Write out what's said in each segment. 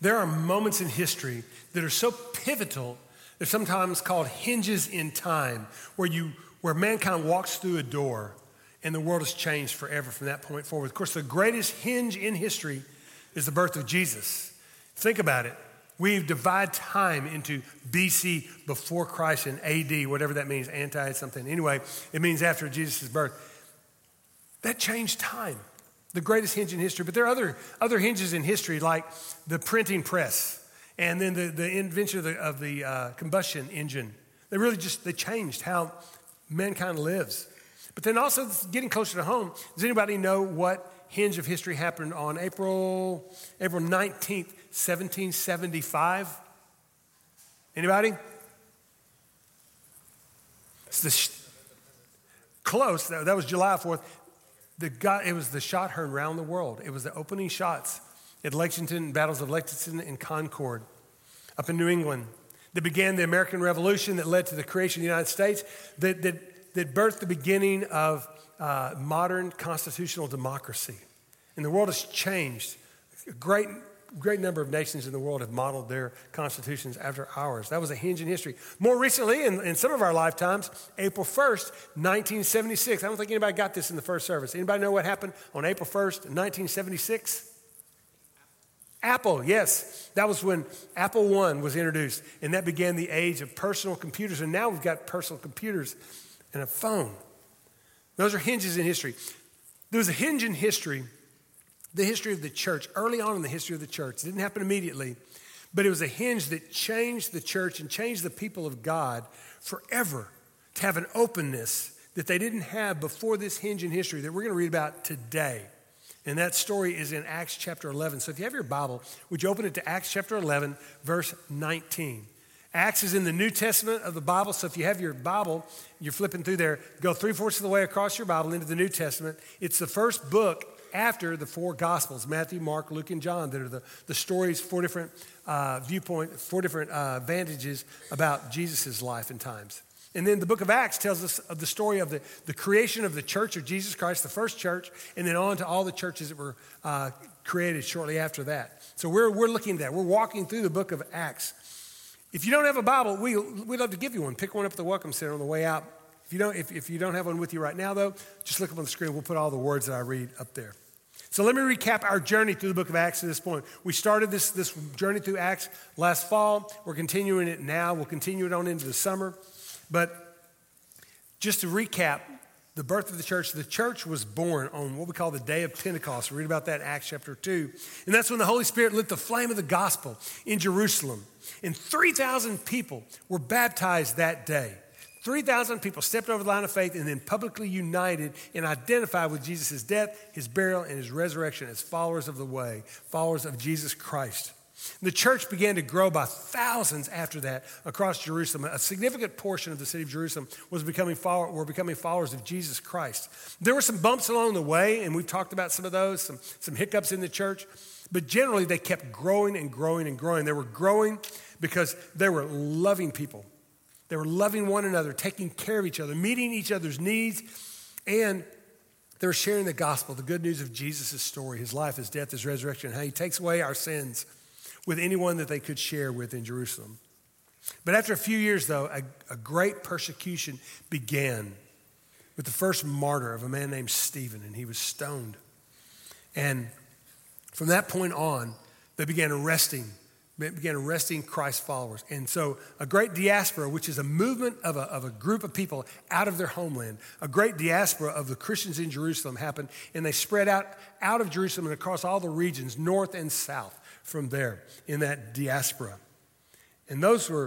There are moments in history that are so pivotal, they're sometimes called hinges in time, where mankind walks through a door and the world has changed forever from that point forward. Of course, the greatest hinge in history is the birth of Jesus. Think about it. We divide time into BC, before Christ, and AD, whatever that means, anti-something. Anyway, it means after Jesus' birth. That changed time, the greatest hinge in history. But there are other hinges in history, like the printing press and then the invention of the combustion engine. They changed how mankind lives. But then also, getting closer to home, does anybody know what hinge of history happened on April 19th, 1775? Anybody? Close. That was July 4th. It was the shot heard around the world. It was the opening shots at Lexington, battles of Lexington and Concord up in New England that began the American Revolution, that led to the creation of the United States, that birthed the beginning of modern constitutional democracy. And the world has changed. A great number of nations in the world have modeled their constitutions after ours. That was a hinge in history. More recently, in some of our lifetimes, April 1st, 1976. I don't think anybody got this in the first service. Anybody know what happened on April 1st, 1976? Apple, yes. That was when Apple I was introduced, and that began the age of personal computers. And now we've got personal computers and a phone. Those are hinges in history. There was a hinge in history, the history of the church, early on in the history of the church. It didn't happen immediately, but it was a hinge that changed the church and changed the people of God forever, to have an openness that they didn't have before this hinge in history that we're going to read about today. And that story is in Acts chapter 11. So if you have your Bible, would you open it to Acts chapter 11, verse 19. Acts is in the New Testament of the Bible, so if you have your Bible, you're flipping through there, go 3/4 of the way across your Bible into the New Testament. It's the first book after the four Gospels, Matthew, Mark, Luke, and John, that are the stories, four different vantages about Jesus' life and times. And then the book of Acts tells us of the story of the creation of the church of Jesus Christ, the first church, and then on to all the churches that were created shortly after that. So we're looking at that. We're walking through the book of Acts. If you don't have a Bible, we'd love to give you one. Pick one up at the Welcome Center on the way out. If you don't have one with you right now, though, just look up on the screen. We'll put all the words that I read up there. So let me recap our journey through the book of Acts to this point. We started this journey through Acts last fall. We're continuing it now. We'll continue it on into the summer. But just to recap, the birth of the church was born on what we call the day of Pentecost. We read about that in Acts chapter 2. And that's when the Holy Spirit lit the flame of the gospel in Jerusalem. And 3,000 people were baptized that day. 3,000 people stepped over the line of faith and then publicly united and identified with Jesus' death, his burial, and his resurrection as followers of the way, followers of Jesus Christ. The church began to grow by thousands after that across Jerusalem. A significant portion of the city of Jerusalem were becoming followers of Jesus Christ. There were some bumps along the way, and we've talked about some of those, some hiccups in the church, but generally they kept growing and growing and growing. They were growing because they were loving people. They were loving one another, taking care of each other, meeting each other's needs, and they were sharing the gospel, the good news of Jesus' story, his life, his death, his resurrection, and how he takes away our sins with anyone that they could share with in Jerusalem. But after a few years, though, a great persecution began with the first martyr of a man named Stephen, and he was stoned. And from that point on, they began arresting Christ's followers. And so a great diaspora, which is a movement of a group of people out of their homeland, a great diaspora of the Christians in Jerusalem happened, and they spread out of Jerusalem and across all the regions, north and south, from there in that diaspora. And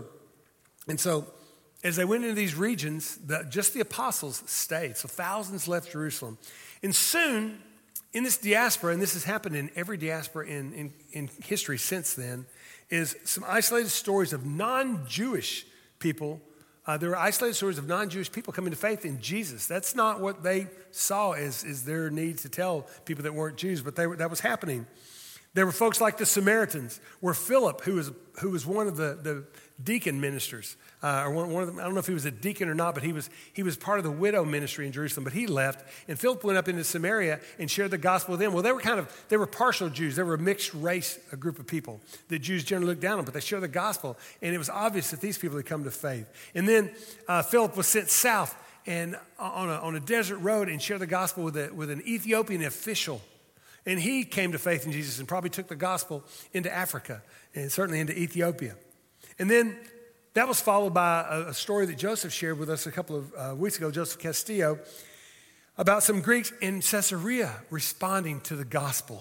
so as they went into these regions, just the apostles stayed. So thousands left Jerusalem. And soon, in this diaspora, and this has happened in every diaspora in history since then, is some isolated stories of non-Jewish people. There were isolated stories of non-Jewish people coming to faith in Jesus. That's not what they saw as their need to tell people that weren't Jews, but that was happening. There were folks like the Samaritans, where Philip, who was one of the deacon ministers, or one of them, I don't know if he was a deacon or not, but he was part of the widow ministry in Jerusalem, but he left, and Philip went up into Samaria and shared the gospel with them. Well, they were partial Jews. They were a mixed race, a group of people that Jews generally looked down on, but they shared the gospel, and it was obvious that these people had come to faith. And then Philip was sent south and on a desert road and shared the gospel with an Ethiopian official. And he came to faith in Jesus and probably took the gospel into Africa and certainly into Ethiopia. And then that was followed by a story that Joseph shared with us a couple of weeks ago, Joseph Castillo, about some Greeks in Caesarea responding to the gospel.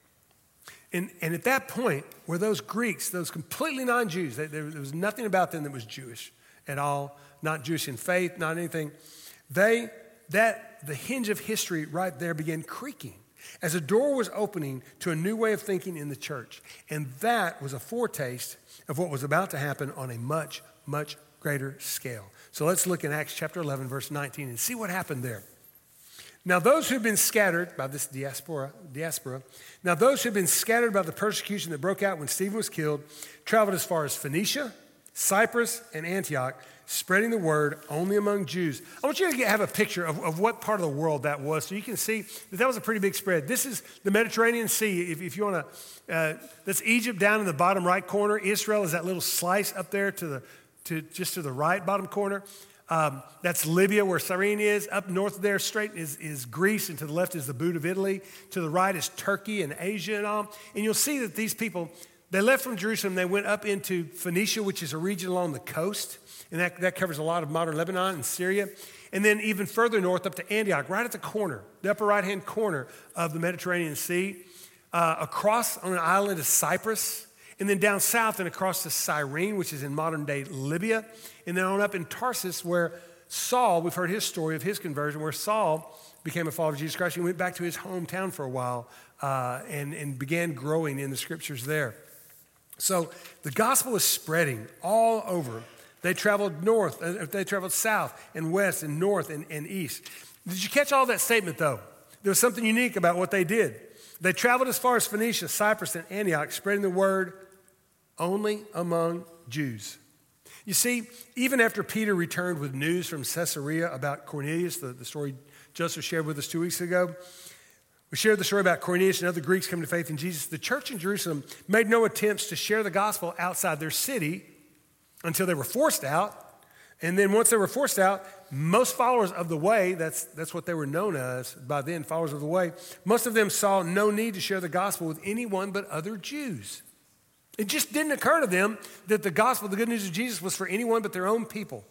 And at that point, where those Greeks, those completely non-Jews, there was nothing about them that was Jewish at all, not Jewish in faith, not anything, the hinge of history right there began creaking as a door was opening to a new way of thinking in the church. And that was a foretaste of what was about to happen on a much, much greater scale. So let's look in Acts chapter 11, verse 19, and see what happened there. Now those who had been scattered by this diaspora, now those who had been scattered by the persecution that broke out when Stephen was killed, traveled as far as Phoenicia, Cyprus, and Antioch, spreading the word only among Jews. I want you to have a picture of what part of the world that was so you can see that was a pretty big spread. This is the Mediterranean Sea. If you want to, that's Egypt down in the bottom right corner. Israel is that little slice up there just to the right bottom corner. That's Libya where Cyrene is. Up north there straight is Greece, and to the left is the boot of Italy. To the right is Turkey and Asia and all. And you'll see that these people, they left from Jerusalem. They went up into Phoenicia, which is a region along the coast. And that covers a lot of modern Lebanon and Syria. And then even further north up to Antioch, right at the corner, the upper right-hand corner of the Mediterranean Sea. Across on an island is Cyprus. And then down south and across to Cyrene, which is in modern-day Libya. And then on up in Tarsus where Saul, we've heard his story of his conversion, where Saul became a follower of Jesus Christ. He went back to his hometown for a while and began growing in the scriptures there. So the gospel is spreading all over. They traveled north, they traveled south and west and north and east. Did you catch all that statement though? There was something unique about what they did. They traveled as far as Phoenicia, Cyprus, and Antioch, spreading the word only among Jews. You see, even after Peter returned with news from Caesarea about Cornelius, the story Joseph shared with us 2 weeks ago, we shared the story about Cornelius and other Greeks coming to faith in Jesus. The church in Jerusalem made no attempts to share the gospel outside their city until they were forced out. And then once they were forced out, most followers of the way, that's what they were known as by then, followers of the way, most of them saw no need to share the gospel with anyone but other Jews. It just didn't occur to them that the gospel, the good news of Jesus, was for anyone but their own people.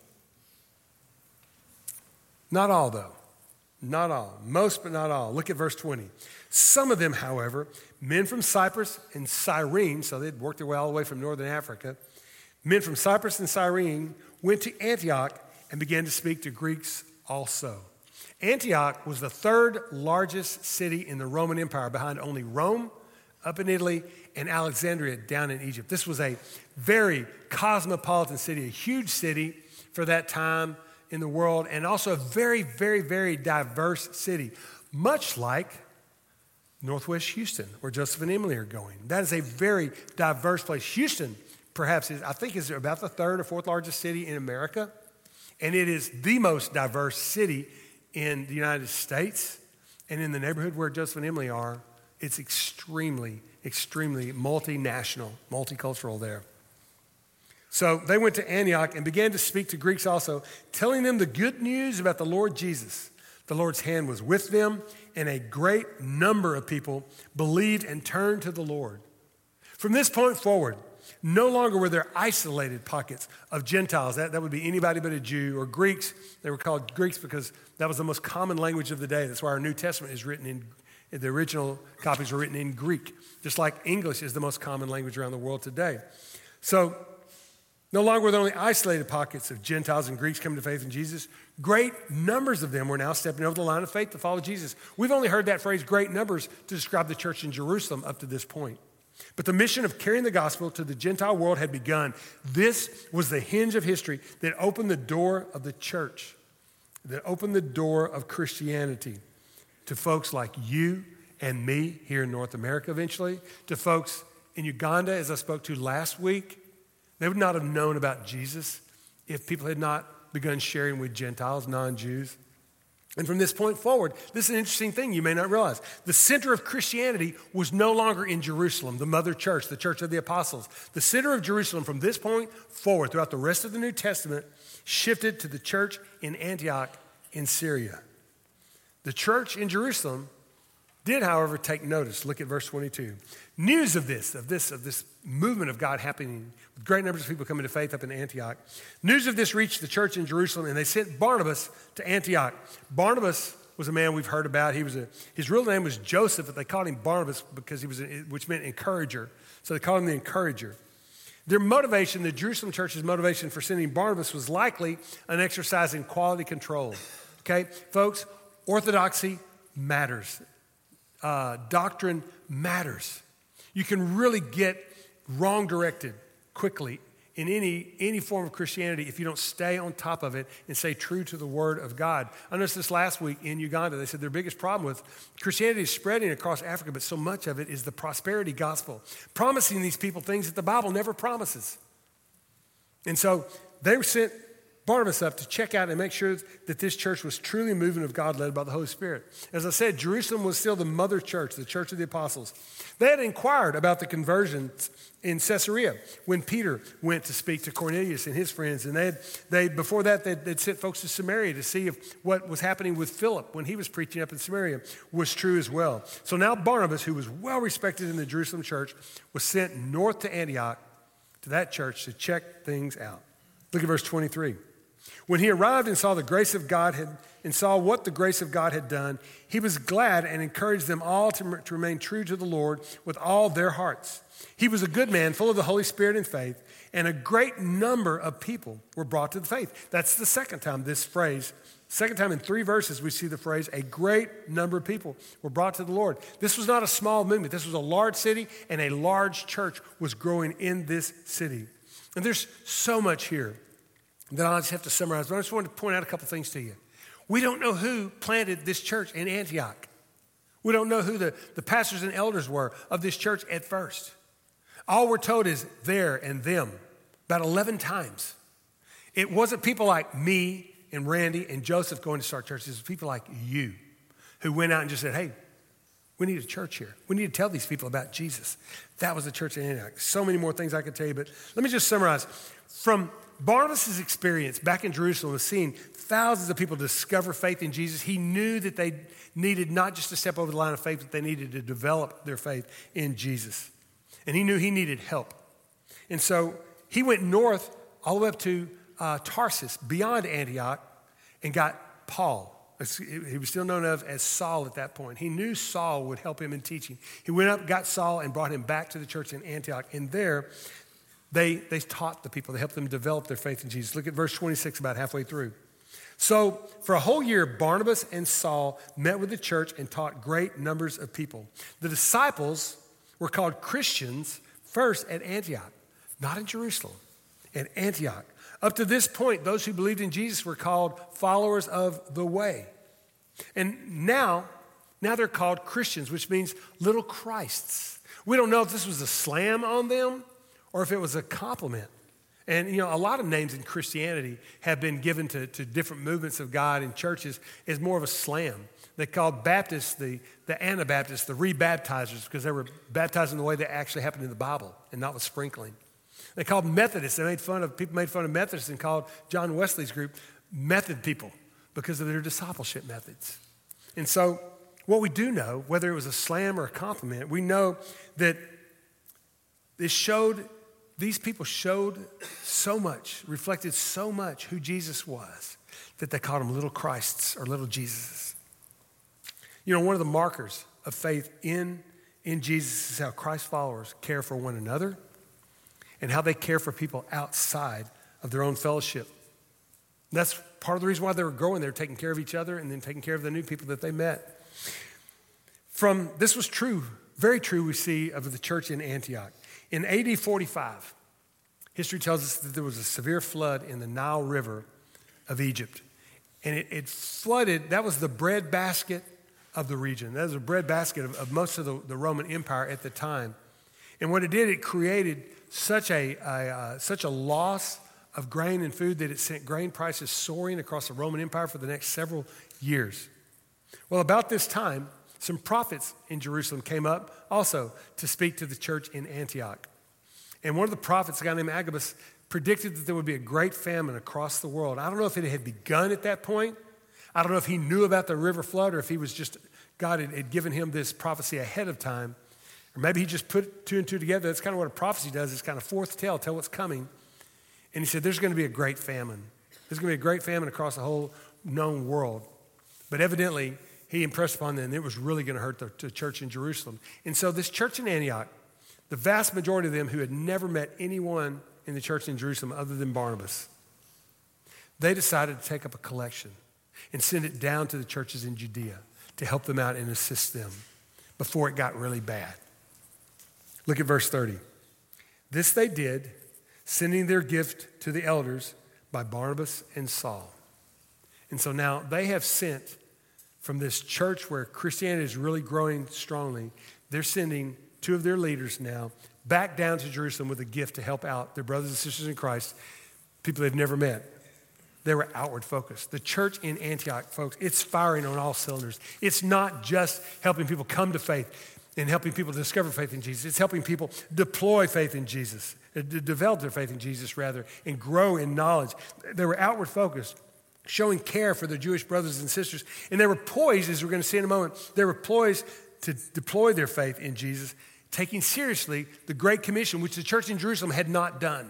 Not all, though. Not all. Most, but not all. Look at verse 20. Some of them, however, men from Cyprus and Cyrene, so they'd worked their way all the way from northern Africa, men from Cyprus and Cyrene went to Antioch and began to speak to Greeks also. Antioch was the third largest city in the Roman Empire, behind only Rome, up in Italy, and Alexandria down in Egypt. This was a very cosmopolitan city, a huge city for that time in the world, and also a very, very, very diverse city, much like Northwest Houston, where Joseph and Emily are going. That is a very diverse place. Houston, perhaps, is about the third or fourth largest city in America, and it is the most diverse city in the United States. And in the neighborhood where Joseph and Emily are, it's extremely, extremely multinational, multicultural there. So they went to Antioch and began to speak to Greeks also, telling them the good news about the Lord Jesus. The Lord's hand was with them, and a great number of people believed and turned to the Lord. From this point forward, no longer were there isolated pockets of Gentiles. That would be anybody but a Jew, or Greeks. They were called Greeks because that was the most common language of the day. That's why our New Testament is written in, the original copies were written in Greek, just like English is the most common language around the world today. So no longer were there only isolated pockets of Gentiles and Greeks coming to faith in Jesus. Great numbers of them were now stepping over the line of faith to follow Jesus. We've only heard that phrase, great numbers, to describe the church in Jerusalem up to this point. But the mission of carrying the gospel to the Gentile world had begun. This was the hinge of history that opened the door of the church, that opened the door of Christianity to folks like you and me here in North America eventually, to folks in Uganda, as I spoke to last week. They would not have known about Jesus if people had not begun sharing with Gentiles, non-Jews. And from this point forward, this is an interesting thing you may not realize. The center of Christianity was no longer in Jerusalem, the mother church, the church of the apostles. The center of Jerusalem from this point forward throughout the rest of the New Testament shifted to the church in Antioch in Syria. The church in Jerusalem did, however, take notice. Look at verse 22. News of this movement of God happening, with great numbers of people coming to faith up in Antioch. News of this reached the church in Jerusalem, and they sent Barnabas to Antioch. Barnabas was a man we've heard about. His real name was Joseph, but they called him Barnabas because which meant encourager. So they called him the encourager. Their motivation, the Jerusalem church's motivation for sending Barnabas, was likely an exercise in quality control. Okay, folks, orthodoxy matters. Doctrine matters. You can really get wrong directed quickly in any form of Christianity if you don't stay on top of it and stay true to the Word of God. I noticed this last week in Uganda. They said their biggest problem with Christianity is spreading across Africa, but so much of it is the prosperity gospel, promising these people things that the Bible never promises. And so they sent Barnabas up to check out and make sure that this church was truly a movement of God led by the Holy Spirit. As I said, Jerusalem was still the mother church, the church of the apostles. They had inquired about the conversions in Caesarea when Peter went to speak to Cornelius and his friends. And before that, they'd sent folks to Samaria to see if what was happening with Philip when he was preaching up in Samaria was true as well. So now Barnabas, who was well respected in the Jerusalem church, was sent north to Antioch to that church to check things out. Look at verse 23. When he arrived and saw what the grace of God had done, he was glad and encouraged them all to remain true to the Lord with all their hearts. He was a good man, full of the Holy Spirit and faith, and a great number of people were brought to the faith. That's the second time second time in 3 verses we see the phrase, a great number of people were brought to the Lord. This was not a small movement. This was a large city, and a large church was growing in this city. And there's so much here that I'll just have to summarize, but I just wanted to point out a couple things to you. We don't know who planted this church in Antioch. We don't know who the pastors and elders were of this church at first. All we're told is there and them, about 11 times. It wasn't people like me and Randy and Joseph going to start churches. It was people like you who went out and just said, hey, we need a church here. We need to tell these people about Jesus. That was the church in Antioch. So many more things I could tell you, but let me just summarize. From Barnabas' experience back in Jerusalem of seeing thousands of people discover faith in Jesus, he knew that they needed not just to step over the line of faith, but they needed to develop their faith in Jesus. And he knew he needed help. And so he went north all the way up to Tarsus, beyond Antioch, and got Paul. He was still known as Saul at that point. He knew Saul would help him in teaching. He went up, got Saul, and brought him back to the church in Antioch. And there, they taught the people. They helped them develop their faith in Jesus. Look at verse 26, about halfway through. So for a whole year, Barnabas and Saul met with the church and taught great numbers of people. The disciples were called Christians first at Antioch, not in Jerusalem, at Antioch. Up to this point, those who believed in Jesus were called followers of the way. And now they're called Christians, which means little Christs. We don't know if this was a slam on them or if it was a compliment. And, a lot of names in Christianity have been given to different movements of God in churches as more of a slam. They called Baptists the Anabaptists, the rebaptizers, because they were baptizing the way that actually happened in the Bible and not with sprinkling. They called Methodists. People made fun of Methodists and called John Wesley's group Method people because of their discipleship methods. And so what we do know, whether it was a slam or a compliment, we know that these people showed so much, reflected so much who Jesus was, that they called him little Christs or little Jesuses. One of the markers of faith in Jesus is how Christ followers care for one another and how they care for people outside of their own fellowship. And that's part of the reason why they were growing. They were taking care of each other and then taking care of the new people that they met. This was true, very true, we see of the church in Antioch. In AD 45, history tells us that there was a severe flood in the Nile River of Egypt. And it flooded, that was the breadbasket of the region. That was a breadbasket of most of the Roman Empire at the time. And what it did, it created such a loss of grain and food that it sent grain prices soaring across the Roman Empire for the next several years. Well, about this time, some prophets in Jerusalem came up also to speak to the church in Antioch. And one of the prophets, a guy named Agabus, predicted that there would be a great famine across the world. I don't know if it had begun at that point. I don't know if he knew about the river flood or if he was just, God had given him this prophecy ahead of time. Or maybe he just put two and two together. That's kind of what a prophecy does. It's kind of tell what's coming. And he said, there's going to be a great famine. There's going to be a great famine across the whole known world. But evidently, he impressed upon them that it was really going to hurt the church in Jerusalem. And so this church in Antioch, the vast majority of them who had never met anyone in the church in Jerusalem other than Barnabas, they decided to take up a collection and send it down to the churches in Judea to help them out and assist them before it got really bad. Look at verse 30. This they did, sending their gift to the elders by Barnabas and Saul. And so now they have sent from this church where Christianity is really growing strongly, they're sending two of their leaders now back down to Jerusalem with a gift to help out their brothers and sisters in Christ, people they've never met. They were outward focused. The church in Antioch, folks, it's firing on all cylinders. It's not just helping people come to faith and helping people discover faith in Jesus. It's helping people deploy faith in Jesus, develop their faith in Jesus, rather, and grow in knowledge. They were outward focused, showing care for their Jewish brothers and sisters. And they were poised, as we're going to see in a moment, they were poised to deploy their faith in Jesus, taking seriously the Great Commission, which the church in Jerusalem had not done.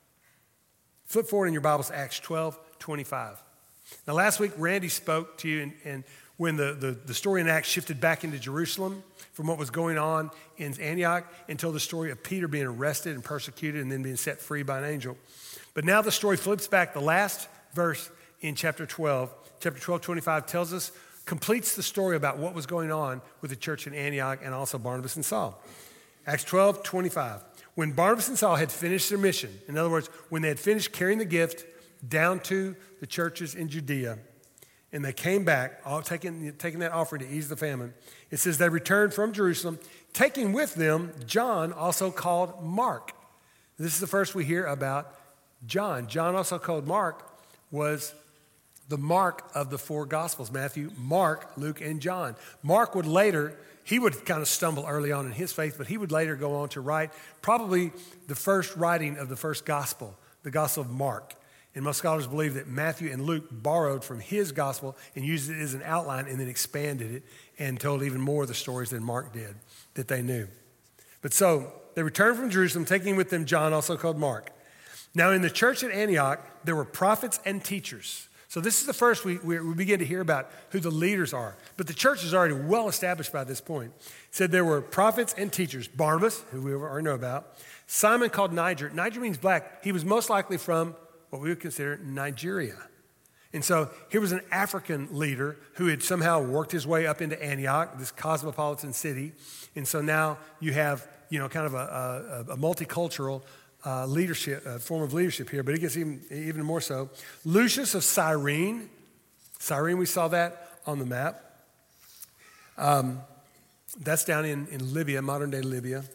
Flip forward in your Bibles to Acts 12:25. Now, last week, Randy spoke to you, and when the story in Acts shifted back into Jerusalem from what was going on in Antioch until the story of Peter being arrested and persecuted and then being set free by an angel. But now the story flips back. The last verse in chapter 12:25 tells us, completes the story about what was going on with the church in Antioch and also Barnabas and Saul. Acts 12:25. When Barnabas and Saul had finished their mission, in other words, when they had finished carrying the gift down to the churches in Judea, and they came back, all taking that offering to ease the famine, it says they returned from Jerusalem, taking with them John, also called Mark. This is the first we hear about John. John, also called Mark, was the Mark of the four Gospels: Matthew, Mark, Luke, and John. Mark would later, he would kind of stumble early on in his faith, but he would later go on to write probably the first writing of the first gospel, the Gospel of Mark. And most scholars believe that Matthew and Luke borrowed from his gospel and used it as an outline and then expanded it and told even more of the stories than Mark did that they knew. But so they returned from Jerusalem, taking with them John, also called Mark. Now in the church at Antioch, there were prophets and teachers. So this is the first we begin to hear about who the leaders are. But the church is already well established by this point. It said there were prophets and teachers. Barnabas, who we already know about. Simon, called Niger. Niger means black. He was most likely from what we would consider Nigeria. And so here was an African leader who had somehow worked his way up into Antioch, this cosmopolitan city. And so now you have, kind of a multicultural leadership, form of leadership here, but it gets even more so. Lucius of Cyrene. Cyrene, we saw that on the map. That's down in Libya, modern-day Libya.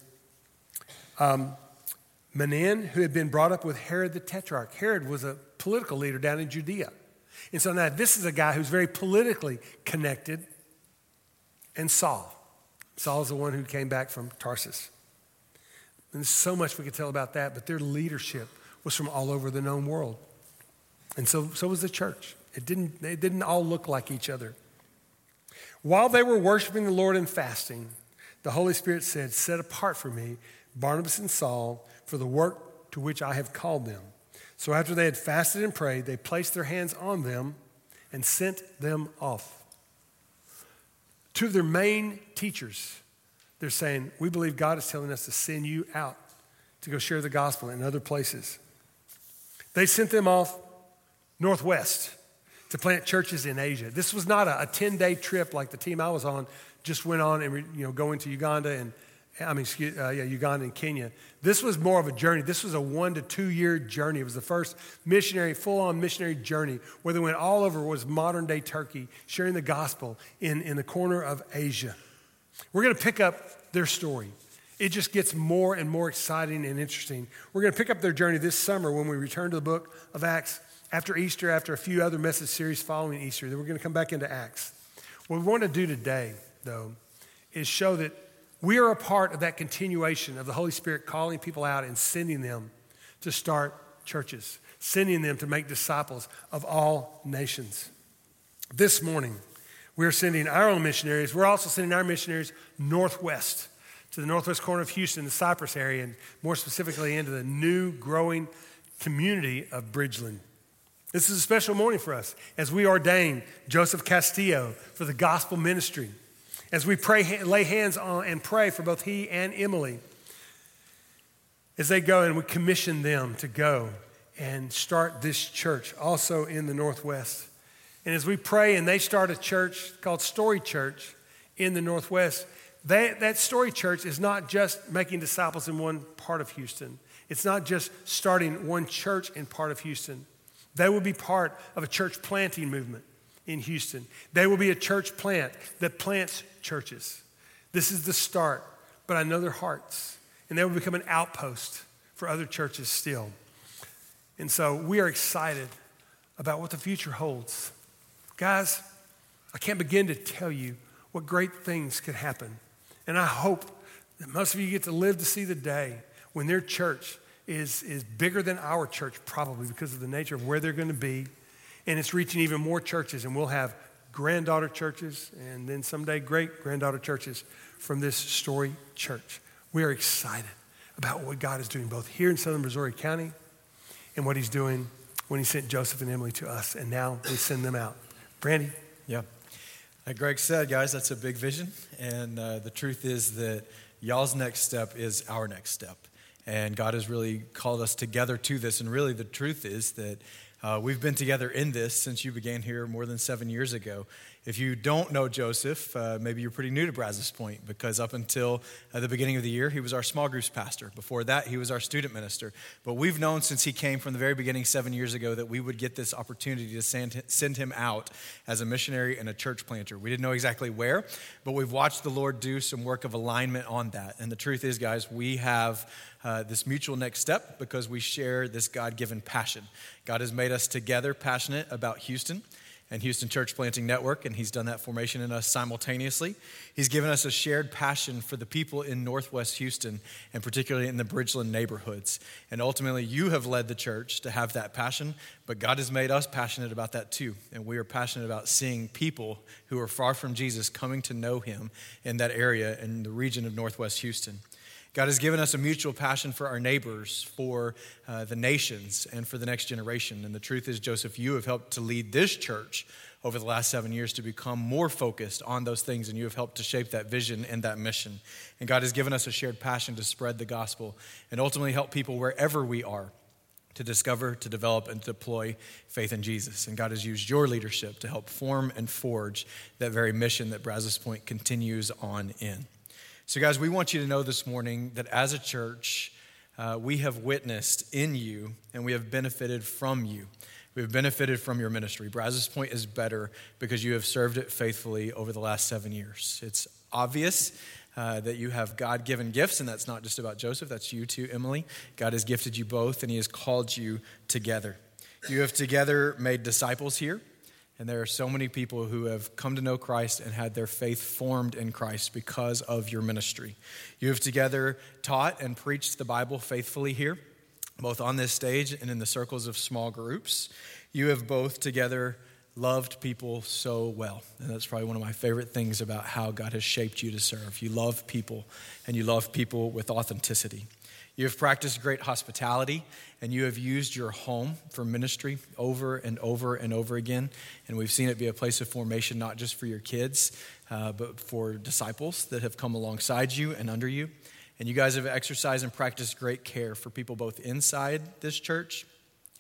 Menan, who had been brought up with Herod the Tetrarch. Herod was a political leader down in Judea. And so now this is a guy who's very politically connected. And Saul. Saul is the one who came back from Tarsus. And there's so much we could tell about that, but their leadership was from all over the known world. And so was the church. They didn't all look like each other. While they were worshiping the Lord and fasting, the Holy Spirit said, "Set apart for me Barnabas and Saul for the work to which I have called them." So after they had fasted and prayed, they placed their hands on them and sent them off. Two of their main teachers, they're saying, "We believe God is telling us to send you out to go share the gospel in other places." They sent them off northwest to plant churches in Asia. This was not a 10-day trip like the team I was on just went on and going to Uganda Uganda and Kenya. This was more of a journey. This was a 1 to 2 year journey. It was the first full-on missionary journey where they went all over was modern-day Turkey, sharing the gospel in the corner of Asia. We're going to pick up their story. It just gets more and more exciting and interesting. We're going to pick up their journey this summer when we return to the book of Acts after Easter, after a few other message series following Easter. Then we're going to come back into Acts. What we want to do today, though, is show that we are a part of that continuation of the Holy Spirit calling people out and sending them to start churches, sending them to make disciples of all nations. This morning, we're sending our own missionaries. We're also sending our missionaries northwest to the northwest corner of Houston, the Cypress area, and more specifically into the new growing community of Bridgeland. This is a special morning for us as we ordain Joseph Castillo for the gospel ministry. As we lay hands on and pray for both he and Emily as they go, and we commission them to go and start this church also in the Northwest. And as we pray and they start a church called Story Church in the Northwest, that Story Church is not just making disciples in one part of Houston. It's not just starting one church in part of Houston. They will be part of a church planting movement in Houston. They will be a church plant that plants churches. This is the start, but I know their hearts, and they will become an outpost for other churches still. And so we are excited about what the future holds. Guys, I can't begin to tell you what great things could happen. And I hope that most of you get to live to see the day when their church is bigger than our church, probably because of the nature of where they're going to be. And it's reaching even more churches, and we'll have granddaughter churches and then someday great-granddaughter churches from this Story Church. We are excited about what God is doing both here in southern Missouri County and what he's doing when he sent Joseph and Emily to us, and now we send them out. Brandy? Yeah. Like Greg said, guys, that's a big vision, and the truth is that y'all's next step is our next step. And God has really called us together to this. And really the truth is that we've been together in this since you began here more than 7 years ago. If you don't know Joseph, maybe you're pretty new to Brazos Point, because up until the beginning of the year, he was our small groups pastor. Before that, he was our student minister. But we've known since he came from the very beginning 7 years ago that we would get this opportunity to send him out as a missionary and a church planter. We didn't know exactly where, but we've watched the Lord do some work of alignment on that. And the truth is, guys, we have this mutual next step because we share this God-given passion. God has made us together passionate about Houston and Houston Church Planting Network, and he's done that formation in us simultaneously. He's given us a shared passion for the people in Northwest Houston, and particularly in the Bridgeland neighborhoods. And ultimately, you have led the church to have that passion, but God has made us passionate about that too. And we are passionate about seeing people who are far from Jesus coming to know him in that area in the region of Northwest Houston. God has given us a mutual passion for our neighbors, for the nations, and for the next generation. And the truth is, Joseph, you have helped to lead this church over the last 7 years to become more focused on those things, and you have helped to shape that vision and that mission. And God has given us a shared passion to spread the gospel and ultimately help people wherever we are to discover, to develop, and to deploy faith in Jesus. And God has used your leadership to help form and forge that very mission that Brazos Point continues on in. So guys, we want you to know this morning that as a church, we have witnessed in you and we have benefited from you. We have benefited from your ministry. Brazos Point is better because you have served it faithfully over the last 7 years. It's obvious that you have God-given gifts, and that's not just about Joseph, that's you too, Emily. God has gifted you both, and he has called you together. You have together made disciples here. And there are so many people who have come to know Christ and had their faith formed in Christ because of your ministry. You have together taught and preached the Bible faithfully here, both on this stage and in the circles of small groups. You have both together loved people so well. And that's probably one of my favorite things about how God has shaped you to serve. You love people, and you love people with authenticity. You have practiced great hospitality, and you have used your home for ministry over and over and over again. And we've seen it be a place of formation, not just for your kids, but for disciples that have come alongside you and under you. And you guys have exercised and practiced great care for people both inside this church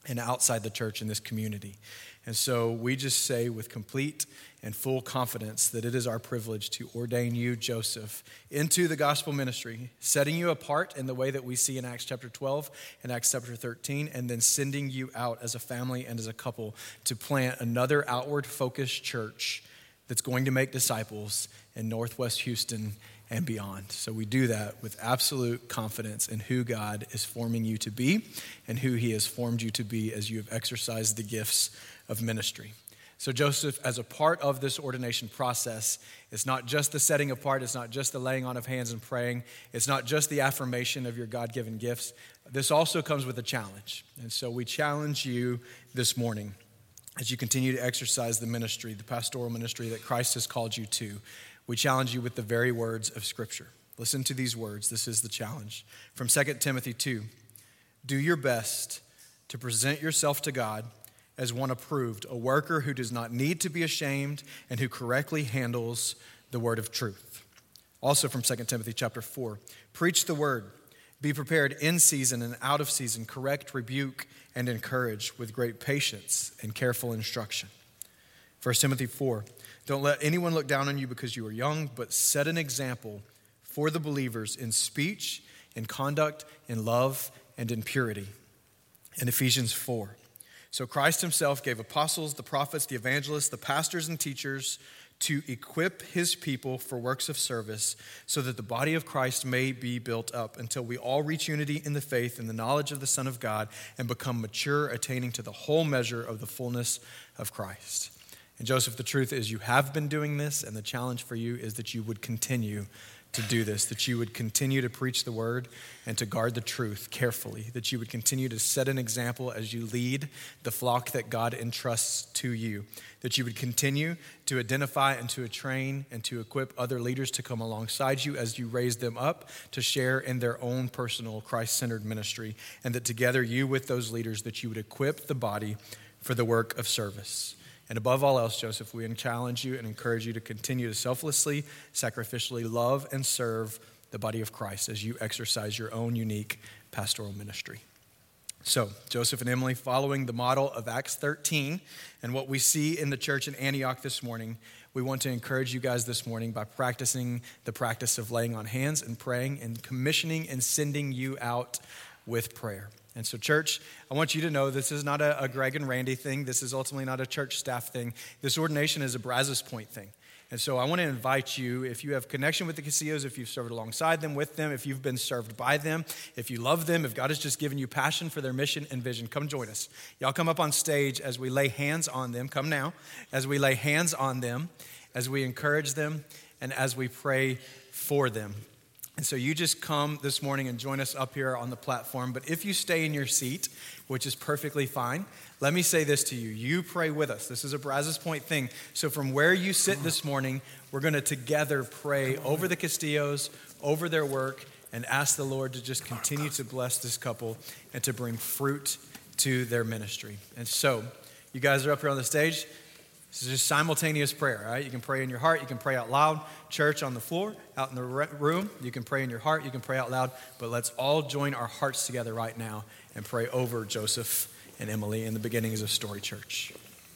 and outside the church in this community. And so we just say with complete and full confidence that it is our privilege to ordain you, Joseph, into the gospel ministry, setting you apart in the way that we see in Acts chapter 12 and Acts chapter 13, and then sending you out as a family and as a couple to plant another outward-focused church that's going to make disciples in Northwest Houston and beyond. So we do that with absolute confidence in who God is forming you to be and who he has formed you to be as you have exercised the gifts of ministry. So Joseph, as a part of this ordination process, it's not just the setting apart, it's not just the laying on of hands and praying, it's not just the affirmation of your God-given gifts. This also comes with a challenge. And so we challenge you this morning as you continue to exercise the ministry, the pastoral ministry that Christ has called you to. We challenge you with the very words of Scripture. Listen to these words. This is the challenge. From 2 Timothy 2, do your best to present yourself to God as one approved, a worker who does not need to be ashamed and who correctly handles the word of truth. Also from 2 Timothy chapter 4, preach the word, be prepared in season and out of season, correct, rebuke, and encourage with great patience and careful instruction. 1 Timothy 4, don't let anyone look down on you because you are young, but set an example for the believers in speech, in conduct, in love, and in purity. In Ephesians 4, so Christ himself gave apostles, the prophets, the evangelists, the pastors and teachers to equip his people for works of service so that the body of Christ may be built up until we all reach unity in the faith and the knowledge of the Son of God and become mature, attaining to the whole measure of the fullness of Christ. And Joseph, the truth is you have been doing this, and the challenge for you is that you would continue to do this, that you would continue to preach the word and to guard the truth carefully, that you would continue to set an example as you lead the flock that God entrusts to you, that you would continue to identify and to train and to equip other leaders to come alongside you as you raise them up to share in their own personal Christ-centered ministry, and that together you with those leaders, that you would equip the body for the work of service. And above all else, Joseph, we challenge you and encourage you to continue to selflessly, sacrificially love and serve the body of Christ as you exercise your own unique pastoral ministry. So, Joseph and Emily, following the model of Acts 13 and what we see in the church in Antioch this morning, we want to encourage you guys this morning by practicing the practice of laying on hands and praying and commissioning and sending you out with prayer. And so, church, I want you to know this is not a Greg and Randy thing. This is ultimately not a church staff thing. This ordination is a Brazos Point thing. And so I want to invite you, if you have connection with the Casillos, if you've served alongside them, with them, if you've been served by them, if you love them, if God has just given you passion for their mission and vision, come join us. Y'all come up on stage as we lay hands on them. Come now. As we lay hands on them, as we encourage them, and as we pray for them. And so you just come this morning and join us up here on the platform. But if you stay in your seat, which is perfectly fine, let me say this to you. You pray with us. This is a Brazos Point thing. So from where you sit this morning, we're going to together pray over the Castillos, over their work, and ask the Lord to just continue to bless this couple and to bring fruit to their ministry. And so you guys are up here on the stage. This is just simultaneous prayer, all right? You can pray in your heart. You can pray out loud. Church on the floor, out in the room. You can pray in your heart. You can pray out loud. But let's all join our hearts together right now and pray over Joseph and Emily in the beginnings of Story Church.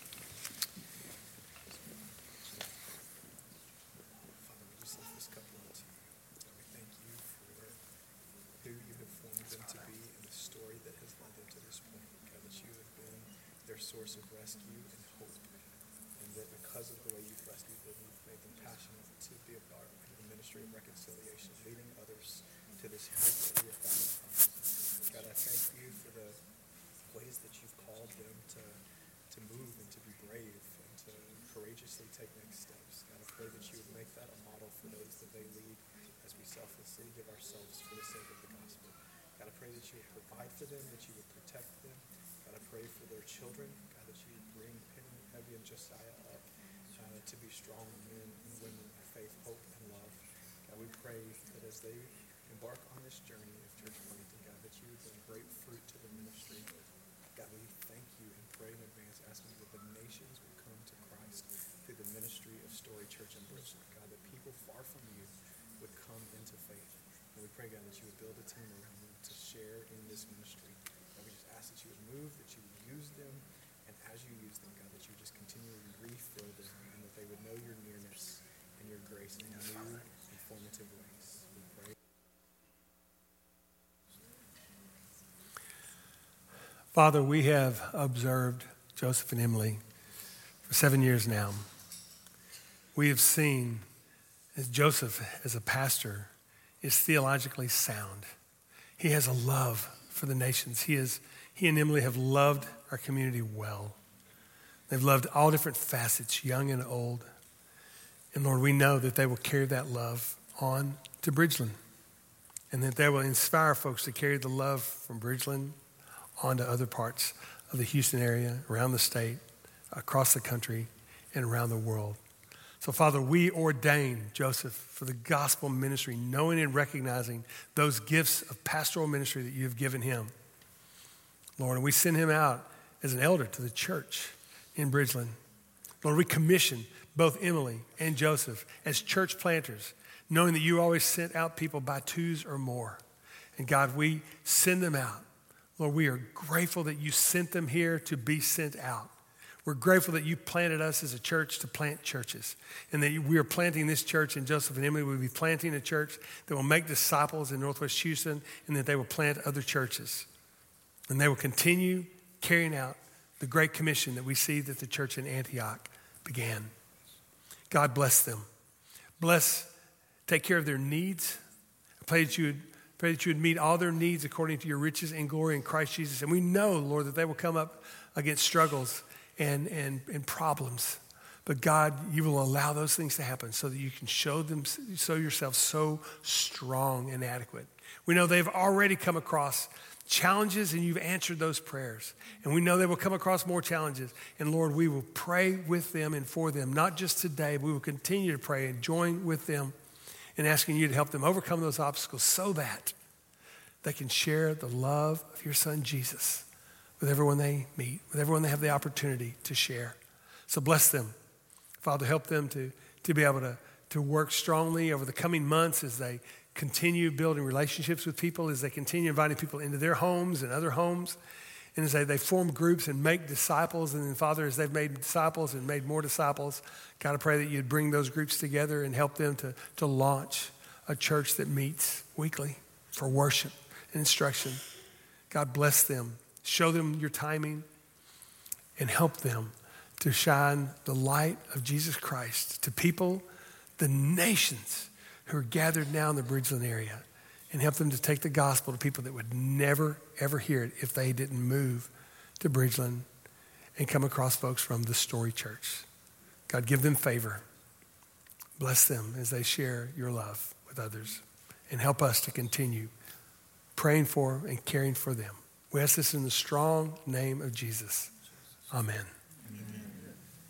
Source of rescue and hope, and that because of the way you've rescued them, you've made them passionate to be a part of the ministry of reconciliation, leading others to this hope that we have found in Christ. God, I thank you for the ways that you've called them to move and to be brave and to courageously take next steps. God, I pray that you would make that a model for those that they lead as we selflessly give ourselves for the sake of the gospel. God, I pray that you would provide for them, that you would protect them. God, I pray for their children. God, that you bring Penny, Heavy, and Josiah up to be strong men and women of faith, hope, and love. God, we pray that as they embark on this journey of church planting, God, that you would bring great fruit to the ministry. God, we thank you and pray in advance, asking that the nations will come to Christ through the ministry of Story Church in Bridgeland. God, that people far from you would come into faith. And we pray, God, that you would build a team around them to share in this ministry. God, we just ask that you would move, that you would use them, and as you use them, God, that you just continually refill them, and that they would know your nearness and your grace in new, informative ways. We pray. Father, we have observed Joseph and Emily for 7 years now. We have seen as Joseph, as a pastor, is theologically sound. He has a love for the nations. He and Emily have loved our community well. They've loved all different facets, young and old. And Lord, we know that they will carry that love on to Bridgeland, and that they will inspire folks to carry the love from Bridgeland onto other parts of the Houston area, around the state, across the country, and around the world. So, Father, we ordain Joseph for the gospel ministry, knowing and recognizing those gifts of pastoral ministry that you have given him. Lord, and we send him out as an elder to the church in Bridgeland. Lord, we commission both Emily and Joseph as church planters, knowing that you always sent out people by twos or more. And God, we send them out. Lord, we are grateful that you sent them here to be sent out. We're grateful that you planted us as a church to plant churches, and that we are planting this church, and Joseph and Emily will be planting a church that will make disciples in Northwest Houston, and that they will plant other churches. And they will continue carrying out the great commission that we see that the church in Antioch began. God bless them. Take care of their needs. I pray that you would meet all their needs according to your riches and glory in Christ Jesus. And we know, Lord, that they will come up against struggles and problems. But God, you will allow those things to happen so that you can show yourself so strong and adequate. We know they've already come across challenges, and you've answered those prayers. And we know they will come across more challenges. And Lord, we will pray with them and for them, not just today, but we will continue to pray and join with them in asking you to help them overcome those obstacles so that they can share the love of your son, Jesus, with everyone they meet, with everyone they have the opportunity to share. So bless them. Father, help them to be able to work strongly over the coming months as they continue building relationships with people, as they continue inviting people into their homes and other homes, and as they form groups and make disciples. And then, Father, as they've made disciples and made more disciples, God, I pray that you'd bring those groups together and help them to launch a church that meets weekly for worship and instruction. God, bless them. Show them your timing and help them to shine the light of Jesus Christ to people, the nations who are gathered now in the Bridgeland area, and help them to take the gospel to people that would never, ever hear it if they didn't move to Bridgeland and come across folks from the Story Church. God, give them favor. Bless them as they share your love with others, and help us to continue praying for and caring for them. We ask this in the strong name of Jesus. Amen. Amen.